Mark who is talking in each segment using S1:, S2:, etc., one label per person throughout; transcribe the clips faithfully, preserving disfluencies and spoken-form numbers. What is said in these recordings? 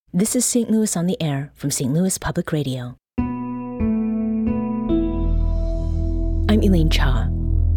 S1: This is Saint Louis on the Air from Saint Louis Public Radio. I'm Elaine Cha.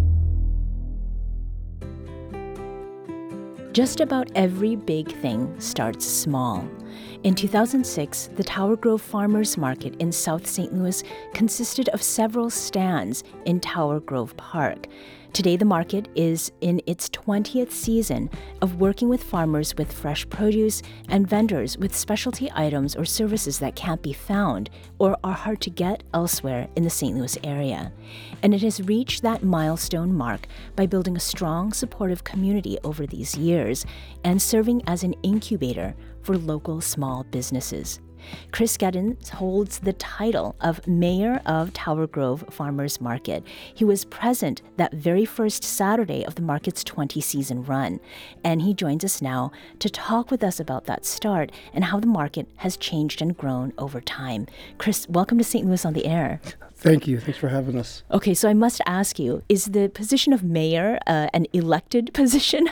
S1: Just about every big thing starts small. In two thousand six, the Tower Grove Farmers Market in South Saint Louis consisted of several stands in Tower Grove Park. Today, the market is in its twentieth season of working with farmers with fresh produce and vendors with specialty items or services that can't be found or are hard to get elsewhere in the Saint Louis area. And it has reached that milestone mark by building a strong, supportive community over these years and serving as an incubator for local small businesses. Chris Giddens holds the title of Mayor of Tower Grove Farmers Market. He was present that very first Saturday of the market's twenty-season run, and he joins us now to talk with us about that start and how the market has changed and grown over time. Chris, welcome to Saint Louis on the Air.
S2: Thank you. Thanks for having us.
S1: Okay, so I must ask you, is the position of mayor uh, an elected position?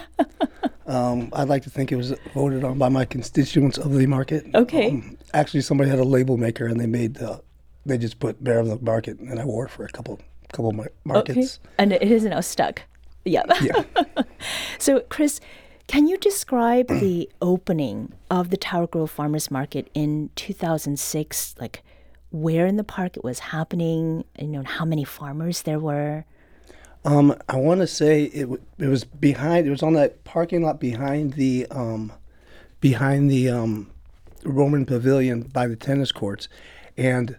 S2: um, I'd like to think it was voted on by my constituents of the market.
S1: Okay.
S2: Um, actually, somebody had a label maker, and they made uh, they just put Mayor of the Market, and I wore it for a couple couple mar- markets.
S1: Okay. And it is now stuck. Yeah.
S2: Yeah.
S1: So, Chris, can you describe the opening of the Tower Grove Farmers Market in two thousand six? Like, where in the park it was happening, you know, how many farmers there were?
S2: Um, I want to say it w- it was behind. It was on that parking lot behind the um, behind the um, Roman Pavilion by the tennis courts, and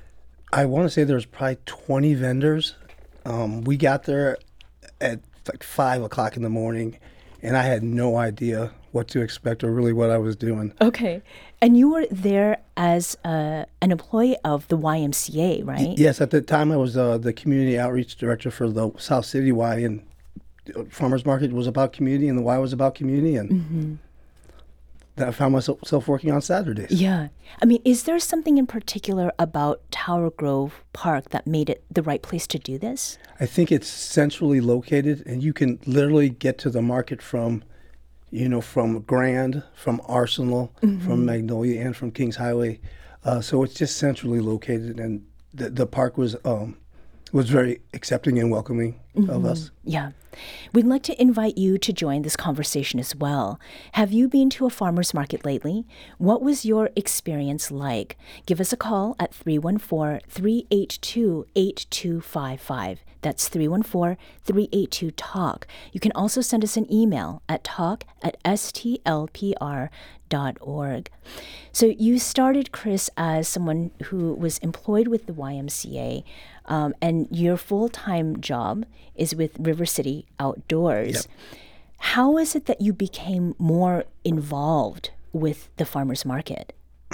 S2: I want to say there was probably twenty vendors. Um, we got there at like five o'clock in the morning, and I had no idea what to expect or really what I was doing.
S1: Okay. And you were there as uh, an employee of the Y M C A, right?
S2: Yes, at the time I was uh, the community outreach director for the South City Y, and Farmers Market was about community, and the Y was about community, and mm-hmm. that I found myself working on Saturdays.
S1: Yeah. I mean, is there something in particular about Tower Grove Park that made it the right place to do this?
S2: I think it's centrally located, and you can literally get to the market from you know, from Grand, from Arsenal, mm-hmm. from Magnolia, and from Kings Highway. Uh, so it's just centrally located, and the, the park was um, was very accepting and welcoming mm-hmm. of us.
S1: Yeah. We'd like to invite you to join this conversation as well. Have you been to a farmer's market lately? What was your experience like? Give us a call at three one four, three eight two, eight two five five. That's three one four, three eight two, TALK. You can also send us an email at talk at s t l p r dot org. So you started, Chris, as someone who was employed with the Y M C A, um, and your full-time job is with River City Outdoors.
S2: Yep.
S1: How is it that you became more involved with the farmers market?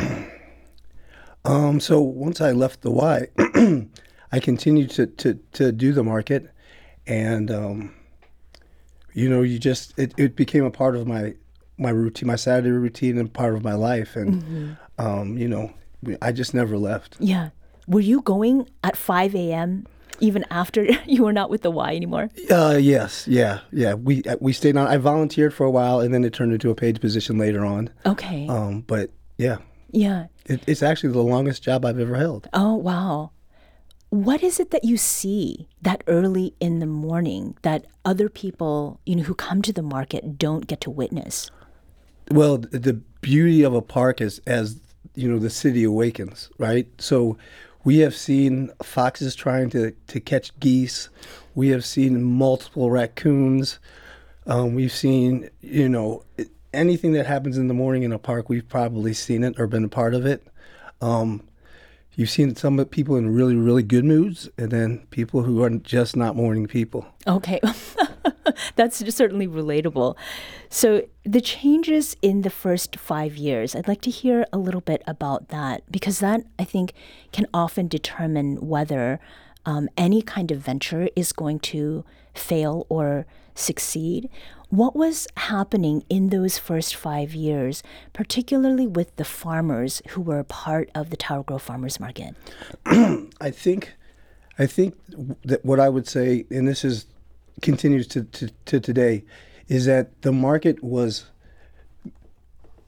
S2: Um, so once I left the Y, I continued to, to, to do the market, and um, you know, you just it, it became a part of my my routine, my Saturday routine, and part of my life, and mm-hmm. um, you know, I just never left.
S1: Yeah. Were you going at five a.m. even after you were not with the Y anymore?
S2: Uh, yes, yeah, yeah. We we stayed on. I volunteered for a while, and then it turned into a paid position later on.
S1: Okay.
S2: Um, but yeah.
S1: Yeah.
S2: It, it's actually the longest job I've ever held.
S1: Oh, wow. What is it that you see that early in the morning that other people, you know, who come to the market don't get to witness?
S2: Well, the beauty of a park is as, you know, the city awakens, right? So we have seen foxes trying to, to catch geese. We have seen multiple raccoons. Um, we've seen, you know, anything that happens in the morning in a park, we've probably seen it or been a part of it. Um, You've seen some people in really, really good moods, and then people who are just not morning people.
S1: Okay. That's certainly relatable. So the changes in the first five years, I'd like to hear a little bit about that, because that, I think, can often determine whether um, any kind of venture is going to fail or succeed. What was happening in those first five years, particularly with the farmers who were part of the Tower Grove Farmers Market?
S2: I think, I think that what I would say, and this is continues to, to, to today, is that the market was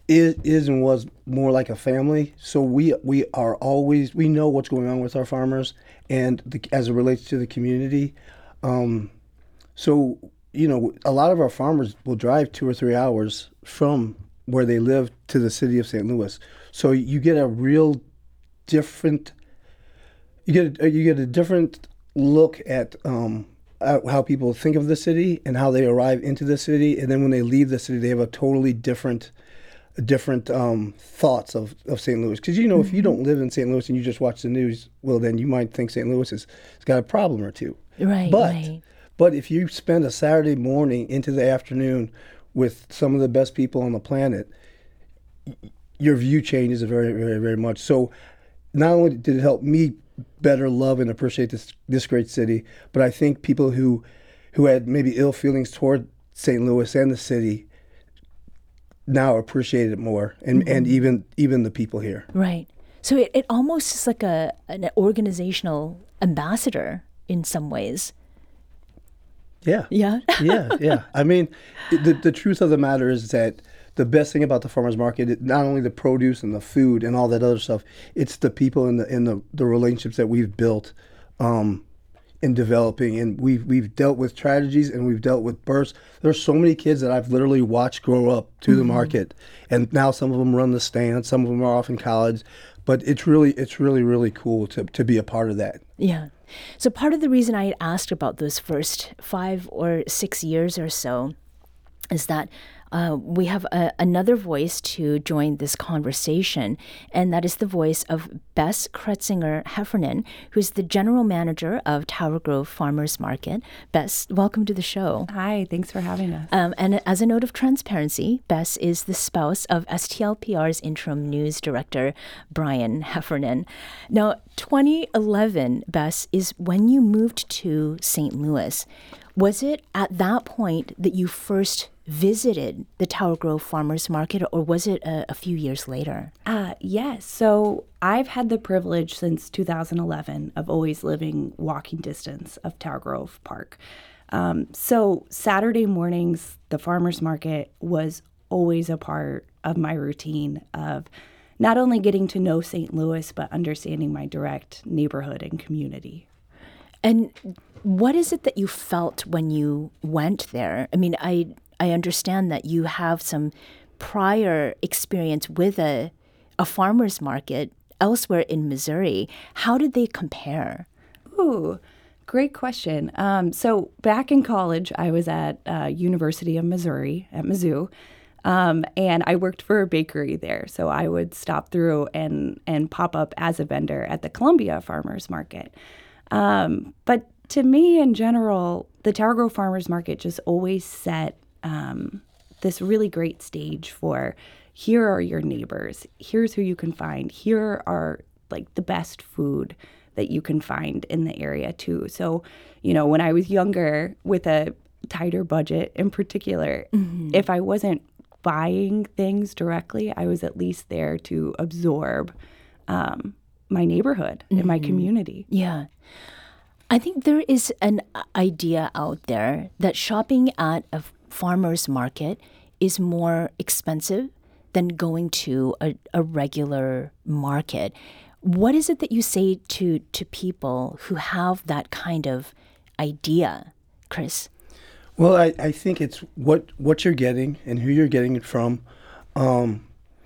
S2: is, is and was more like a family. So we we are always, we know what's going on with our farmers and the, as it relates to the community. Um, so, you know, a lot of our farmers will drive two or three hours from where they live to the city of Saint Louis. So you get a real different, you get a, you get a different look at um, at how people think of the city and how they arrive into the city, and then when they leave the city, they have a totally different different um, thoughts of, of Saint Louis. Because, you know, mm-hmm. if you don't live in Saint Louis and you just watch the news, well, then you might think Saint Louis has, has got a problem or two.
S1: Right,
S2: but,
S1: right.
S2: But if you spend a Saturday morning into the afternoon with some of the best people on the planet, your view changes very, very, very much. So not only did it help me better love and appreciate this this great city, but I think people who who had maybe ill feelings toward Saint Louis and the city now appreciate it more, and, mm-hmm. and even even the people here.
S1: Right. So it, it almost is like a an organizational ambassador in some ways.
S2: Yeah.
S1: Yeah.
S2: yeah, yeah. I mean, the the truth of the matter is that the best thing about the farmers market is not only the produce and the food and all that other stuff, it's the people and the and the, the relationships that we've built um, in developing. And we've we've dealt with tragedies and we've dealt with births. There's so many kids that I've literally watched grow up to mm-hmm. the market, and now some of them run the stand, some of them are off in college. But it's really it's really really cool to to be a part of that.
S1: Yeah. So part of the reason I asked about those first five or six years or so is that uh, we have a, another voice to join this conversation, and that is the voice of Bess Kretzinger Heffernan, who's the general manager of Tower Grove Farmers Market. Bess, welcome to the show.
S3: Hi, thanks for having us.
S1: Um, and as a note of transparency, Bess is the spouse of S T L P R's interim news director, Brian Heffernan. Now, twenty eleven, Bess, is when you moved to Saint Louis. Was it at that point that you first visited the Tower Grove Farmers Market, or was it a, a few years later?
S3: Uh, yes. So I've had the privilege since two thousand eleven of always living walking distance of Tower Grove Park. Um, so Saturday mornings, the farmers market was always a part of my routine of not only getting to know Saint Louis, but understanding my direct neighborhood and community.
S1: And what is it that you felt when you went there? I mean, I I understand that you have some prior experience with a a farmer's market elsewhere in Missouri. How did they compare?
S3: Ooh, great question. Um, so back in college, I was at uh, University of Missouri at Mizzou, um, and I worked for a bakery there. So I would stop through and and pop up as a vendor at the Columbia Farmers Market. Um, but to me, in general, the Tower Grove Farmers Market just always set um, this really great stage for, here are your neighbors, here's who you can find, here are like the best food that you can find in the area too. So, you know, when I was younger with a tighter budget in particular, mm-hmm. if I wasn't buying things directly, I was at least there to absorb um, my neighborhood mm-hmm. and my community.
S1: Yeah. I think there is an idea out there that shopping at a farmer's market is more expensive than going to a, a regular market. What is it that you say to, to people who have that kind of idea, Chris?
S2: Well, I, I think it's what, what you're getting and who you're getting it from. Um,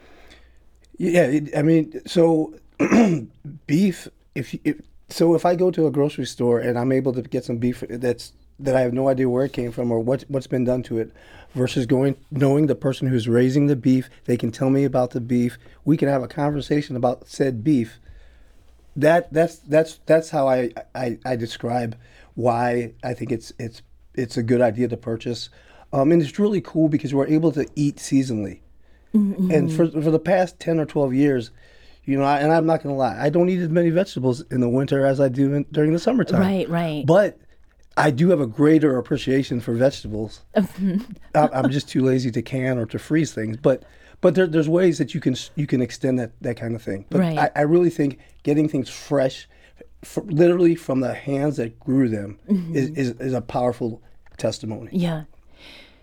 S2: yeah, it, I mean, so beef, if, if so if I go to a grocery store and I'm able to get some beef that's that I have no idea where it came from or what what's been done to it, versus going knowing the person who's raising the beef, they can tell me about the beef. We can have a conversation about said beef. That that's that's that's how I, I, I describe why I think it's it's it's a good idea to purchase, um, and it's really cool because we're able to eat seasonally, mm-hmm. and for for the past ten or twelve years. You know, I, and I'm not going to lie, I don't eat as many vegetables in the winter as I do in, during the summertime.
S1: Right, right.
S2: But I do have a greater appreciation for vegetables. I, I'm just too lazy to can or to freeze things. But but there, there's ways that you can you can extend that, that kind of thing. But
S1: right.
S2: I, I really think getting things fresh, for, literally from the hands that grew them, mm-hmm. is, is, is a powerful testimony.
S1: Yeah.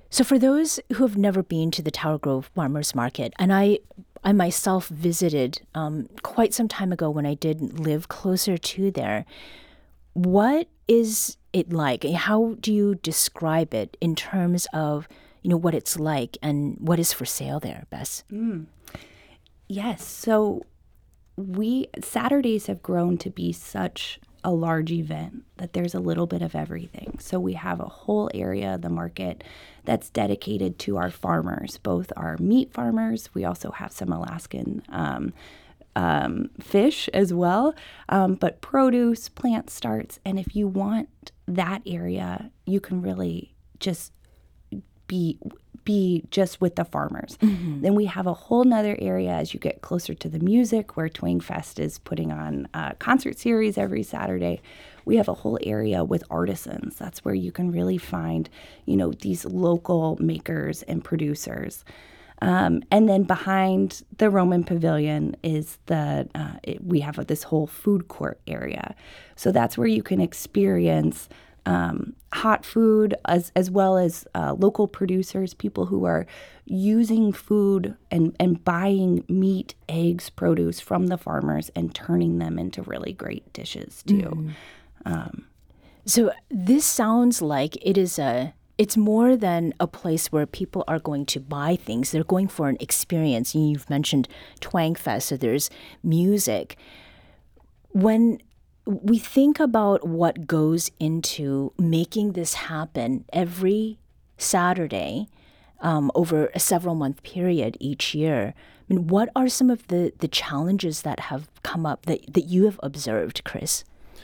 S1: So for those who have never been to the Tower Grove Farmers Market, and I I myself visited um, quite some time ago when I did live closer to there, what is it like? How do you describe it in terms of, you know, what it's like and what is for sale there, Bess?
S3: Mm. Yes. So we Saturdays have grown to be such a large event that there's a little bit of everything. So we have a whole area of the market that's dedicated to our farmers, both our meat farmers. We also have some Alaskan um, um, fish as well, um, but produce, plant starts. And if you want that area, you can really just be be just with the farmers. Mm-hmm. Then we have a whole nother area as you get closer to the music, where Twang Fest is putting on a concert series every Saturday. We have a whole area with artisans. That's where you can really find, you know, these local makers and producers. Um, and then behind the Roman Pavilion is the, uh, it, we have this whole food court area. So that's where you can experience Um, hot food, as as well as uh, local producers, people who are using food and, and buying meat, eggs, produce from the farmers and turning them into really great dishes too. Mm. Um,
S1: so this sounds like it is a, it's more than a place where people are going to buy things. They're going for an experience. You've mentioned Twang Fest, so there's music. When we think about what goes into making this happen every Saturday um, over a several month period each year. I mean, what are some of the, the challenges that have come up that, that you have observed, Chris?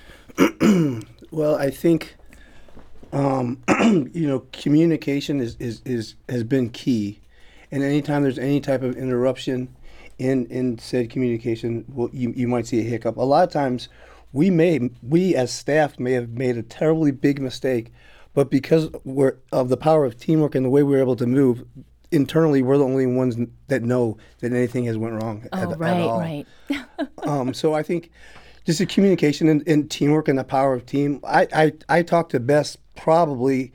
S2: Well, I think, um, you know, communication is, is, is has been key. And anytime there's any type of interruption in, in said communication, well, you, you might see a hiccup. A lot of times, We may, we as staff may have made a terribly big mistake, but because we're of the power of teamwork and the way we're able to move, internally we're the only ones that know that anything has went wrong
S1: oh,
S2: at,
S1: right,
S2: at all.
S1: Right,
S2: um, so I think just the communication and, and teamwork and the power of team. I, I, I talk to Bess probably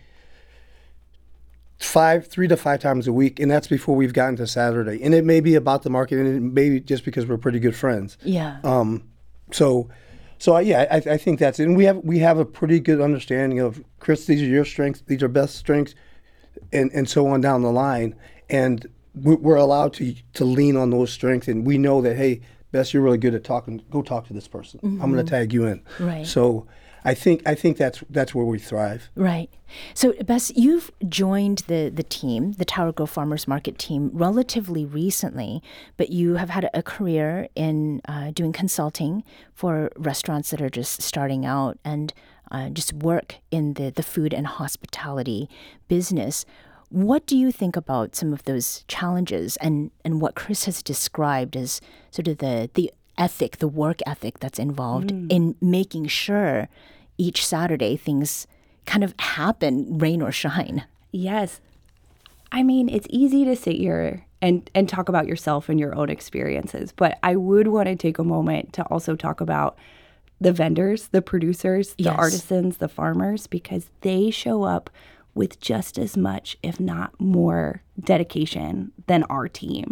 S2: five, three to five times a week, and that's before we've gotten to Saturday. And it may be about the market, and it may be just because we're pretty good friends.
S1: Yeah.
S2: Um. So. So uh, yeah, I, I think that's it. And we have we have a pretty good understanding of, Chris, these are your strengths, these are Beth's strengths, and, and so on down the line. And we're allowed to to lean on those strengths, and we know that, hey, Beth, you're really good at talking. Go talk to this person. Mm-hmm. I'm going to tag you in.
S1: Right.
S2: So I think I think that's that's where we thrive.
S1: Right. So, Bess, you've joined the the team, the Tower Grove Farmers Market team, relatively recently, but you have had a career in uh, doing consulting for restaurants that are just starting out and uh, just work in the, the food and hospitality business. What do you think about some of those challenges and, and what Chris has described as sort of the, the ethic, the work ethic that's involved mm. in making sure each Saturday things kind of happen, rain or shine?
S3: Yes. I mean, it's easy to sit here and, and talk about yourself and your own experiences, but I would want to take a moment to also talk about the vendors, the producers, the
S1: yes.
S3: artisans, the farmers, because they show up with just as much, if not more, dedication than our team.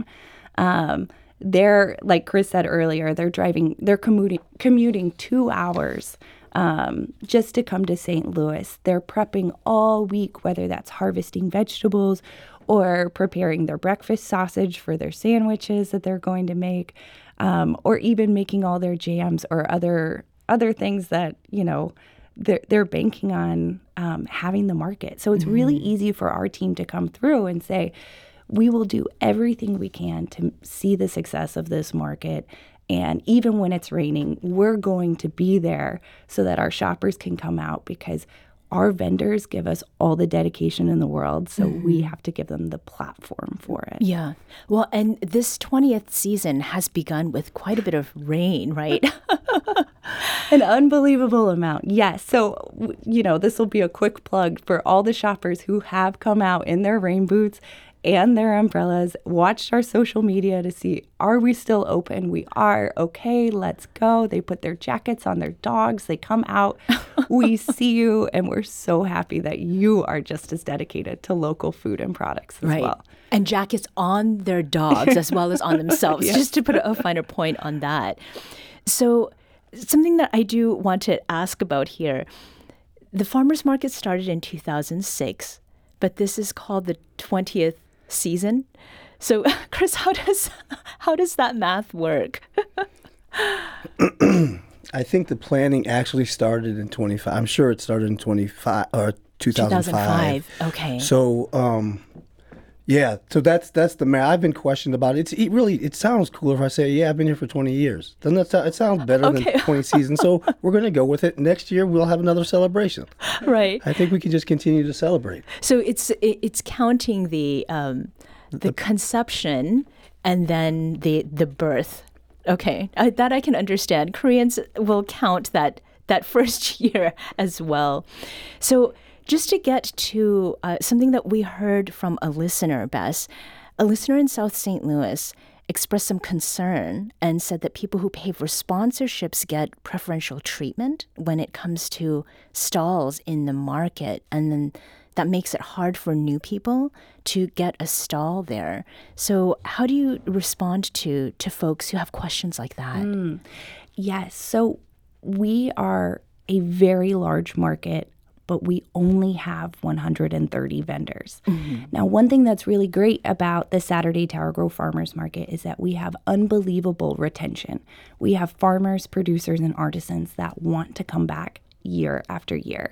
S3: Um, they're, like Chris said earlier, they're driving, they're commuting, commuting two hours um, just to come to Saint Louis. They're prepping all week, whether that's harvesting vegetables or preparing their breakfast sausage for their sandwiches that they're going to make, um, or even making all their jams or other other things that, you know, they're, they're banking on um, having the market. So it's mm-hmm. really easy for our team to come through and say, we will do everything we can to see the success of this market. And even when it's raining, we're going to be there so that our shoppers can come out, because our vendors give us all the dedication in the world. So mm-hmm. we have to give them the platform for it.
S1: Yeah. Well, and this twentieth season has begun with quite a bit of rain, right?
S3: An unbelievable amount. Yes. So, you know, this will be a quick plug for all the shoppers who have come out in their rain boots and their umbrellas, watched our social media to see, are we still open? We are. Okay, let's go. They put their jackets on their dogs. They come out. We see you, and we're so happy that you are just as dedicated to local food and products as
S1: Right.
S3: well.
S1: And jackets on their dogs as well as on themselves,
S3: Yes.
S1: just to put a finer point on that. So something that I do want to ask about here, the farmers market started in two thousand six, but this is called the twentieth season. So Chris, how does how does that math work?
S2: I think the planning actually started in twenty-five. I'm sure it started in twenty-five or two thousand five.
S1: two thousand five. Okay.
S2: So, um, yeah. So that's that's the math. I've been questioned about it. It's it really. It sounds cooler if I say, yeah, I've been here for twenty years. Doesn't that sound, it sounds better
S1: Okay.
S2: than twenty seasons? So we're going to go with it. Next year we'll have another celebration.
S1: Right.
S2: I think we can just continue to celebrate.
S1: So it's it- it's counting the um, the conception and then the the birth. Okay, I, that I can understand. Koreans will count that that first year as well. So just to get to uh, something that we heard from a listener, Bess, a listener in South Saint Louis expressed some concern and said that people who pay for sponsorships get preferential treatment when it comes to stalls in the market, and then that makes it hard for new people to get a stall there. So how do you respond to to folks who have questions like that?
S3: Yes. So we are a very large market, but we only have one hundred thirty vendors. Now, one thing that's really great about the Saturday Tower Grove Farmers Market is that we have unbelievable retention. We have farmers, producers, and artisans that want to come back year after year.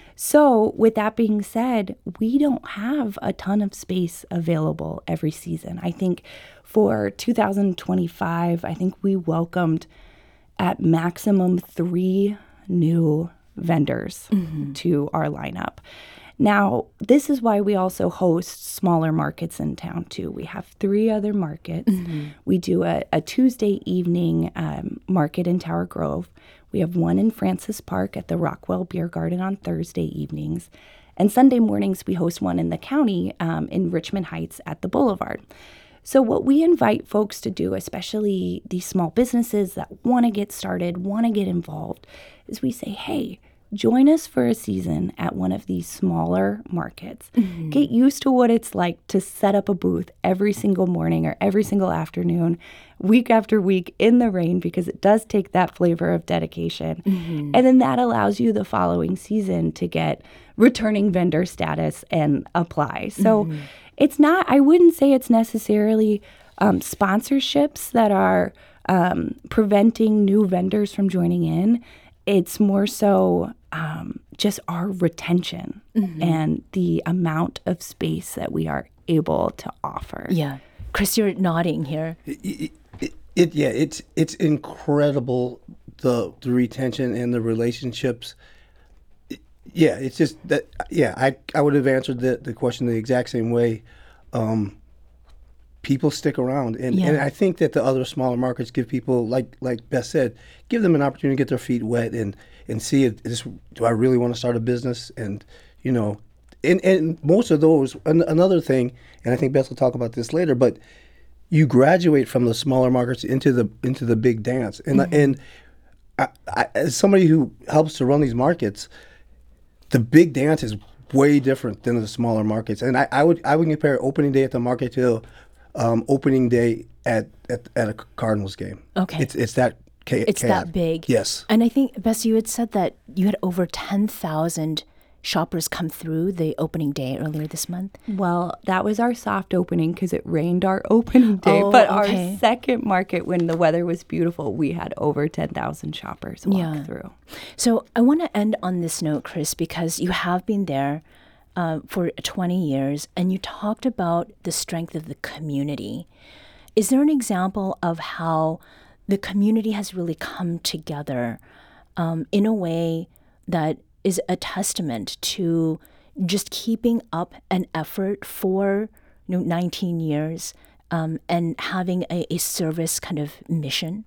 S3: So with that being said, we don't have a ton of space available every season. I think for two thousand twenty-five, I think we welcomed at maximum three new vendors to our lineup. Now, this is why we also host smaller markets in town too. We have three other markets. We do a, a Tuesday evening um, market in Tower Grove. We have one in Francis Park at the Rockwell Beer Garden on Thursday evenings. And Sunday mornings, we host one in the county um, in Richmond Heights at the Boulevard. So what we invite folks to do, especially these small businesses that want to get started, want to get involved, is we say, hey, join us for a season at one of these smaller markets. Mm-hmm. Get used to what it's like to set up a booth every single morning or every single afternoon, week after week in the rain, because it does take that flavor of dedication. Mm-hmm. And then that allows you the following season to get returning vendor status and apply. So mm-hmm. it's not, I wouldn't say it's necessarily um, sponsorships that are um, preventing new vendors from joining in. It's more so um, just our retention mm-hmm. and the amount of space that we are able to offer.
S1: Yeah. Chris, you're nodding here.
S2: It, it, it yeah, it's it's incredible, the the retention and the relationships. It, yeah, it's just that. Yeah, I I would have answered the the question the exact same way. Um, people stick around, and,
S1: yeah.
S2: and I think that the other smaller markets give people, like like Beth said, give them an opportunity to get their feet wet and and see it. Is, do I really want to start a business? And you know, and and most of those. An, another thing, and I think Beth will talk about this later, but you graduate from the smaller markets into the into the big dance, and mm-hmm. and I, I, as somebody who helps to run these markets, the big dance is way different than the smaller markets, and I, I would I would compare opening day at the market to um, opening day at, at at a Cardinals game.
S1: Okay,
S2: it's it's that ca-
S1: it's
S2: chaotic.
S1: that big.
S2: Yes,
S1: and I think Bess, you had said that you had over ten thousand shoppers come through the opening day earlier this month.
S3: Well, that was our soft opening because it rained our opening day.
S1: Oh,
S3: but
S1: okay.
S3: our second market, when the weather was beautiful, we had over ten thousand shoppers walk
S1: yeah.
S3: through.
S1: So I want to end on this note, Chris, because you have been there uh, for twenty years, and you talked about the strength of the community. Is there an example of how the community has really come together um, in a way that is a testament to just keeping up an effort for you know, nineteen years um, and having a, a service kind of mission?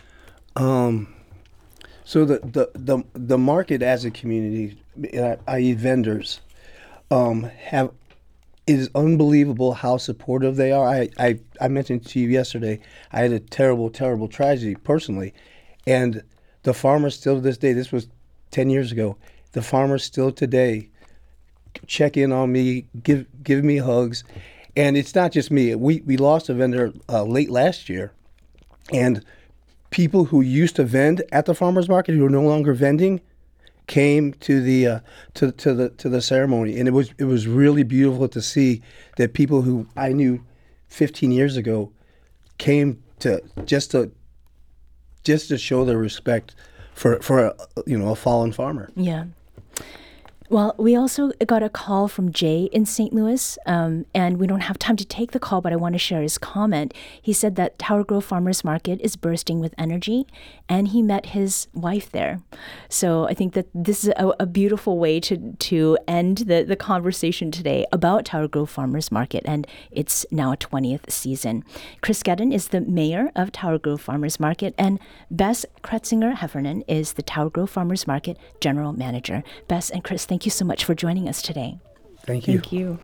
S2: Um, so the, the, the, the market as a community, that is vendors, um, have it is unbelievable how supportive they are. I, I, I mentioned to you yesterday, I had a terrible, terrible tragedy personally. And the farmers still to this day, this was ten years ago, the farmers still today check in on me, give give me hugs. And it's not just me. We, we lost a vendor uh, late last year. And people who used to vend at the farmers market who are no longer vending came to the uh, to to the to the ceremony, and it was it was really beautiful to see that people who I knew fifteen years ago came to just to just to show their respect for for a, you know a fallen farmer.
S1: Yeah. Well, we also got a call from Jay in Saint Louis, um, and we don't have time to take the call, but I want to share his comment. He said that Tower Grove Farmers Market is bursting with energy, and he met his wife there. So I think that this is a, a beautiful way to to end the, the conversation today about Tower Grove Farmers Market, and it's now a twentieth season. Chris Gedden is the mayor of Tower Grove Farmers Market, and Bess Kretzinger Heffernan is the Tower Grove Farmers Market general manager. Bess and Chris, thank Thank you so much for joining us today.
S2: Thank you.
S3: Thank you.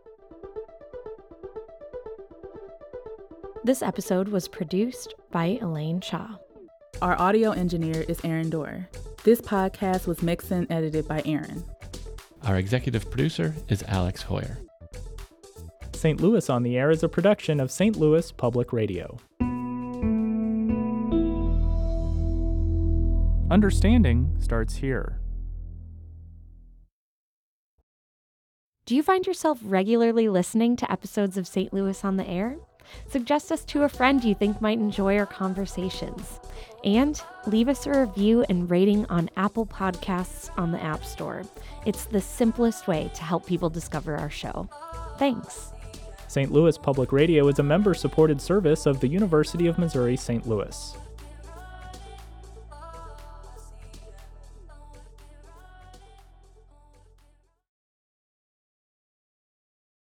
S4: This episode was produced by Elaine Shaw.
S5: Our audio engineer is Aaron Dorr. This podcast was mixed and edited by Aaron.
S6: Our executive producer is Alex Hoyer.
S7: Saint Louis on the Air is a production of Saint Louis Public Radio. Understanding starts here.
S4: Do you find yourself regularly listening to episodes of Saint Louis on the Air? Suggest us to a friend you think might enjoy our conversations. And leave us a review and rating on Apple Podcasts on the App Store. It's the simplest way to help people discover our show. Thanks.
S7: Saint Louis Public Radio is a member-supported service of the University of Missouri Saint Louis.